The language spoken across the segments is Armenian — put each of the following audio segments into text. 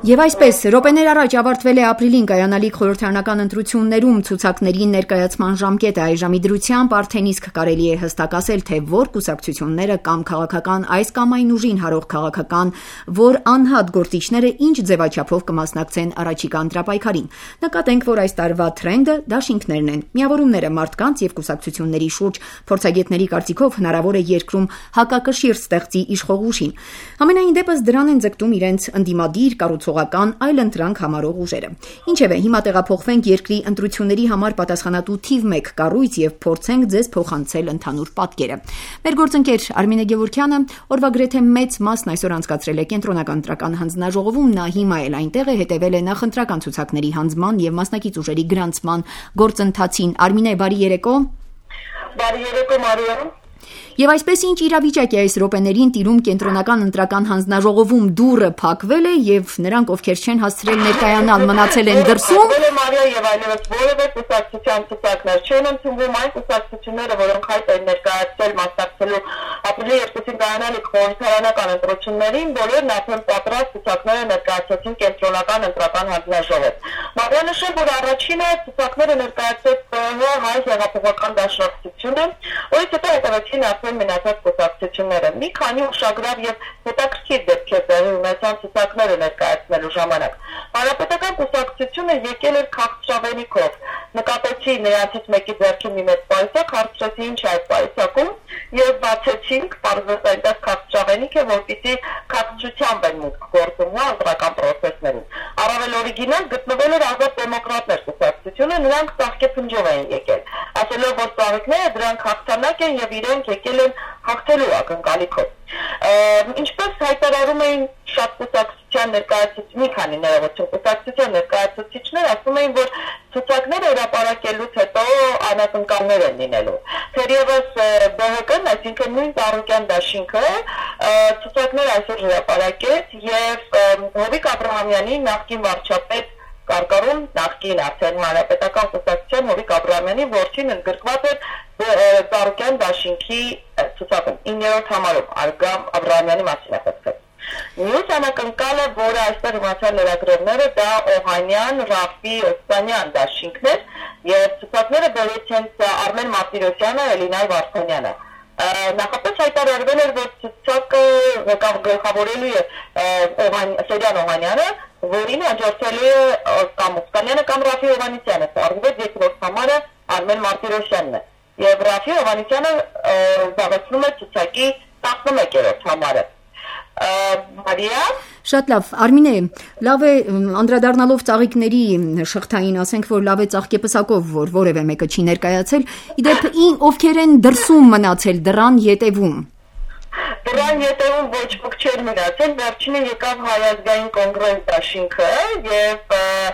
Եվ այսպես, րոպեներ առաջ ավարտվել է ապրիլին կայանալիք խորհրդարանական ընտրություններում ցուցակների ներկայացման ժամկետը այժմի դրությամբ արդեն իսկ կարելի է հստակ ասել, թե որ կուսակցությունները կամ քաղաքական այս կամ այն ուժին հարող քաղաքական, որ անհատ գործիչները ինչ ձևաչափով կմասնակցեն առաջիկա ընտրապայքարին։ Նկատենք, որ այս տարվա թրենդը դաշինքներն են։ Միավորումները մարդկանց եւ կուսակցությունների շուրջ փորձագետների կարծիքով հնարավոր է երկրում հակակշիռ ստեղծի իշխող ուժին։ Համենայն դեպս դրան են ձգտում իրենց ընդդիմադիր կառուցողական այլընտրանք համարող ուժերը։ Ինչևէ, հիմա տեղափոխվենք երկրի ընտրությունների համար պատասխանատու թիվ 1 կառույց եւ փորձենք ձեզ փոխանցել ընդհանուր պատկերը։ Մեր գործընկեր Արմինե Գևորգյանը օրվա գրեթե մեծ մասն այսօր անցկացրել է կենտրոնական ընտրական հանձնաժողովում, նա հիմա էլ այնտեղ է, հետևել է նախընտրական ցուցակների հանձնման եւ մասնակից ուժերի գրանցման գործընթացին։ Արմինե, բարի երեկո։ Բարի երեկո, Մարիա։ Եվ այսպես ինչ իրավիճակ է այս րոպեներին տիրում կենտրոնական ընտրական հանձնաժողովում, դուռը փակվել է եւ նրանք, ովքեր չեն հասցրել ներկայանալ, մնացել են դրսում։ Մարիա, եւ այլևս որևէ կուսակցության ցուցակներ չեն ընդունվում, այն կուսակցությունները, որոնք հայտ են ներկայացրել մասնակցելու ապրիլի 2-ին կայանալիք խորհրդարանական ընտրություններին, բոլորն արդեն պատրաստ ցուցակները ներկայացրեցին կենտրոնական ընտրական հանձնաժողով։ Մարիա, նշել, որ առաջինը ցուցակները ներկայացրեց հայ հեղափոխական դաշնակցությունը, որից հետո հետևեցին մնացած կուսակցությունները։ Մի քանի ուշագրավ եւ հետաքրքիր դեպքեր տեղի ունեցան ցուցակները ներկայացնելու ժամանակ։ Հանրապետական կուսակցությունը եկել էր քաղցրավենիքով։ Նկատեցի նրանցից մեկի ձեռքին մի մեծ պայուսակ, հարցրեցի ինչ է այդ պայուսակում եւ բացեցինք, պարզվեց այնտեղ քաղցրավենիք է, որպեսզի քաղցրությամբ են մուտք գործում ընտրական պրոցեսներին։ Առավել օրիգինալ գտնվել էր ազատ դեմոկրատներ կուսակցությունը, նրանք ծաղկեփնջով էին եկել, ասելով, որ ծաղիկները դրանք հաղթանակ են եւ իրենք եկել են հաղթելու ակնկալիքով։ Ինչպես հայտարարում էին շատ կուսակցության ներկայացուցիչ, մի քանի ներողություն, կուսակցության ներկայացուցիչներ ասում էին, որ ցուցակները հրապարակելուց հետո անակնկալներ են լինելու։ Թերևս ԲՀԿ-ն, այսինքն նույն Ծառուկյան դաշինքը, ցուցակներ այսօր հրապարակեց եւ Հովիկ Աբրահամյանի նախկին վարչապետ կարգառում նախկին արդեն հանրապետական կուսակցության Հովիկ Աբրահամյանի որդին ընդգրկված էր Ծառուկյան դաշինքի ցուցակում 9-րդ համարում Արգամ Աբրահամյանի մասին է խոսքը։ Մյուս անակնկալը, որը այստեղ իմացան լրագրողները, դա Օհանյան, Ռաֆի, Օստանյան դաշինքներ եւ ցուցակները բերեց հենց Արմեն Մարտիրոսյանը, Էլինայ Վարդանյանը։ Նախապես հայտարարվել էր, որ ցուցակը գլխավորելու է Սերյան Օհանյանը, որին հաջորդելու է կամ Օստանյանը կամ Ռաֆի Հովհաննիսյանը, արվեց երկրորդ համարը Արմեն Մարտիրոսյանն է։ Եվ Ռաֆի Հովհաննիսյանը զբաղեցնում է ցուցակի 11-րդ համարը։ Մարիա։ Շատ լավ, Արմինե, լավ է անդրադառնալով ծաղիկների շղթային, ասենք, որ լավ է ծաղկեպսակով, որ որևէ մեկը չի ներկայացել, իդեպ ովքեր են դրսում մնացել դռան ետևում։ Դրան ետևում ոչ ոք չէր մնացել, վերջինը եկավ Հայ ազգային կոնգրես դաշինքը եւ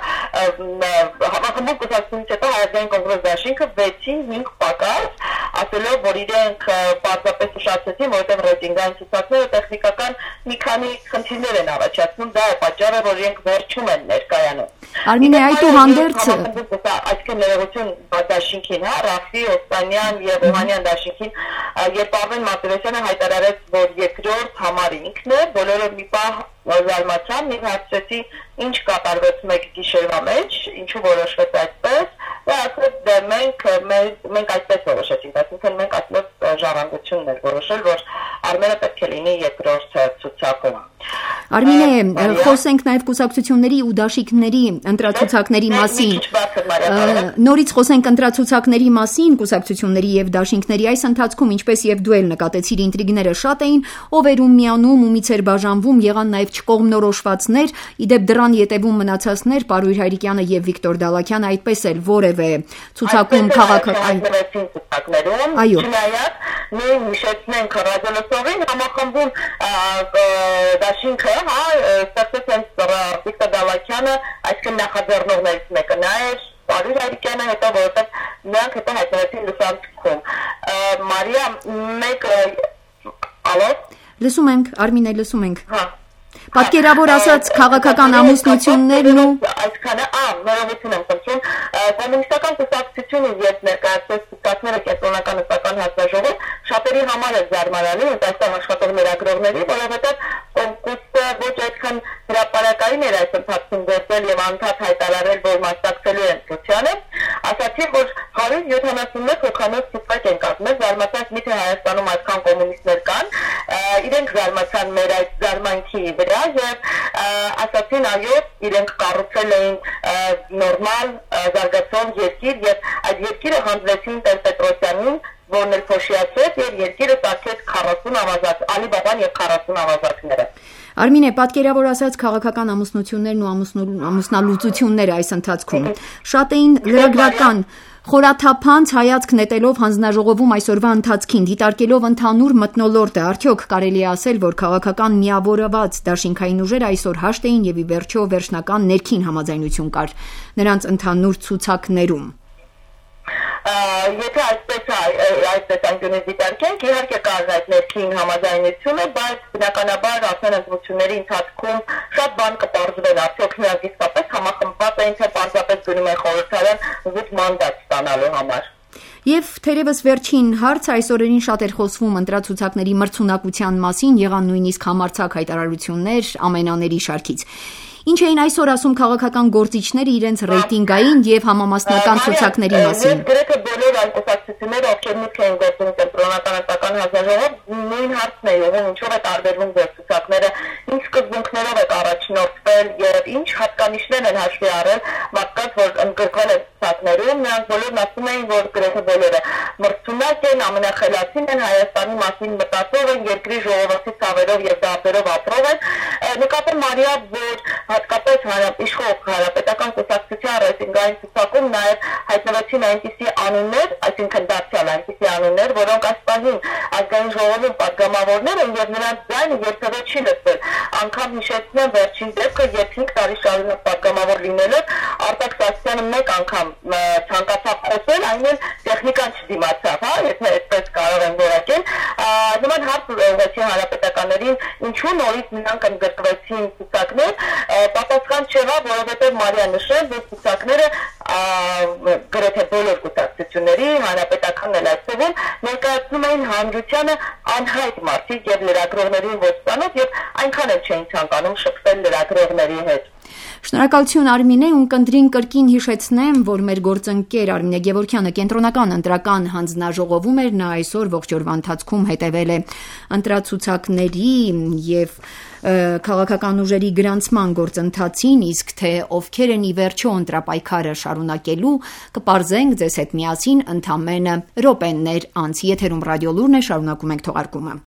հավաքական կուսակցությունից հետո Հայ ազգային կոնգրես դաշինքը 6-ին 5 պակաս, ասելով, որ իրենք պարզապես ուշացեցին, որովհետեւ ռեյտինգային ցուցակները տեխնիկական մի քանի խնդիրներ են առաջացնում, դա է պատճառը, որ իրենք վերջում են ներկայանում։ Արմինե, այդուհանդերձ այսինքն ներողություն դաշինքին, Ռաֆի, Օստանյան եւ Օհանյան դաշինքին, երբ Արմեն Մարտիրոսյանը հայտարարեց, որ երկրորդ համարը ինքն է, բոլորը մի պահ զարմացան, մի հարցրեցի ինչ կատարվեց մեկ գիշերվա մեջ, ինչու որոշվեց այսպես, და ասեց մենք այսպես որոշեցինք, այսինքն մենք այսպես ժառանգությունն էր որոշել, որ Արմենը պետք է լինի երկրորդ ցուցակում։ Արմինե, խոսենք նաև կուսակցությունների ու դաշինքների ընտրացուցակների մասին։ Նորից խոսենք ընտրացուցակների մասին, կուսակցությունների եւ դաշինքների այս ընթացքում, ինչպես եւ դու էլ նկատեցիր, ինտրիգները շատ էին, ով էր միանում, ումից էր բաժանվում, եղան նաև չկողմնորոշվածներ, իդեպ դռան ետևում մնացածներ, Պարույր Հայրիկյանը եւ Վիկտոր Դալաքյանը, այդպես էլ որևէ ցուցակում քաղաքական ցուցակներում, չնայած նույն հիշեցնենք ռադիոլսողին համախմբում դաշինքը, ստացեց հենց Վիկտոր Դալաքյանը, այսինքն նախաձեռնողներից մեկը նա էր, Պարույր Հայրիկյանը, հետո որովհետև նրանք հետո հայտնվեցին լուսանկարում։ Մարիա, ալո։ Լսում ենք, Արմինե, լսում ենք։ Պատկերավոր ասած քաղաքական ամուսնություններն ու այսքանը, ներողություն եմ խնդրում, կոմունիստական կուսակցությունը երբ ներկայացրեց ցուցակները կենտրոնական ընտրական հանձնաժողովում, շատերի համար է զարմանալի, այստեղ աշխատող լրագրողների, որովհետև կոնկուրսը ոչ այդքան Նախագահական հրապարակային էր այս ընթացքում գործել եւ անդադ հայտարարել, որ մասնակցելու են ընտրությանը, ասացին, որ 171 հոգանոց ցուցակ են կազմել, զարմացած միթե Հայաստանում այդքան կոմունիստներ կան, իրենք զարմացան մեր այդ զարմանքի վրա եւ ասացին, այո, իրենք կառուցել էին նորմալ զարգացող երկիր եւ այդ երկիրը հանձնեցին Տեր-Պետրոսյանին, որն էլ փոշիացրեց եւ երկիրը տակեց 40 ավազակ, Ալի-Բաբան եւ 40 ավազակները։ Արմինե, պատկերավոր ասած քաղաքական ամուսնություններն ու ամուսնալուծությունները այս ընթացքում շատ էին լրագրական, խորաթափանց հայացք նետելով հանձնաժողովում այսօրվա ընթացքին, դիտարկելով ընդհանուր մթնոլորտը, արդյոք կարելի է ասել, որ քաղաքական միավորված դաշինքային ուժերը այսօր հաշտ էին եւ ի վերջո վերջնական ներքին համաձայնություն կար նրանց ընդհանուր ցուցակներում։ Եթե այսպես անկյունից դիտարկենք, իհարկե կար այդ ներքին համաձայնությունը, բայց բնականաբար ասեն ընտրությունների ընթացքում շատ բան կպարզվեն, արդյոք նրանք իսկապես համախմբված էին, թե պարզապես գնում են խորհրդարան զուտ մանդատ ստանալու համար։ Եվ թերևս վերջին հարցը այս օրերին շատ էր խոսվում ընտրացուցակների մրցունակության մասին, եղան նույնիսկ համարձակ հայտարարություններ ամենաների շարքից։ Ինչ էին այսօր ասում քաղաքական գործիչները իրենց ռեյտինգային եւ համամասնական ցուցակների մասին։ Գրեթե բոլոր այն կուսակցությունները, ովքեր մուտք էին գործում կենտրոնական ընտրական հանձնաժողով, նույն հարցն է եղել, ինչով է տարբերվում գործիչները, ինչ սկզբունքներով է առաջնորդվել եւ ինչ հատկանիշներ են հաշվի առել մարդկանց, որ ընդգրկվել են ցուցակներում, նրանք բոլորն ասում էին, որ գրեթե բոլորը մրցունակ են, ամենախելացին են, Հայաստանի մասին մտածող են, երկրի ժողովրդի ցավերով եւ դարձերով ապրող են։ Նկատեմ Մարիա, որ հատկապես իշխող հանրապետական կուսակցության ռեյտինգային ցուցակում նաև հայտնվեցին այնպիսի անուններ, այսինքն դարձյալ այնպիսի անուններ, որոնք այս պահին ազգային ժողովում պատգամավորներ են եւ նրանց ձայնը երբևէ չի լսվել։ Անգամ հիշեցնեմ վերջին դեպքը, երբ 5 տարի շարունակ պատգամավոր լինելով Արտակ Սարգսյանը մեկ անգամ ցանկացավ խոսել, այն էլ տեխնիկան չդիմացավ, եթե այդպես կարող են որակել։ Նման հարց ուղղեցի հանրապետականներին, ինչու նորից նրանք ընդգրկվեցին ցուցակներ, պատասխան չեղավ, որովհետև Մարիա նշել, որ ցուցակները գրեթե բոլոր կուսակցությունների հանրապետականն էլ այսօր ներկայացնում էին հանրությանը անհայտ մարդիկ եւ լրագրողներին ոչ ծանոթ եւ այնքան էլ չէին ցանկանում շփվել լրագրողների հետ։ Շնորհակալություն Արմինե, ունկնդրին կրկին հիշեցնեմ, որ մեր գործընկեր Արմինե Գևորգյանը կենտրոնական ընտրական հանձնաժողովում էր, նա այսօր ողջ օրվա ընթացքում հետևել է ընտրացուցակների եւ քաղաքական ուժերի գրանցման գործընթացին, իսկ թե ովքեր են ի վերջո ընտրապայքարը շարունակելու, կպարզենք ձեզ հետ միասին ընդամենը րոպեներ անց։ Եթերում ռադիո լուրն է, շարունակում ենք թողարկումը։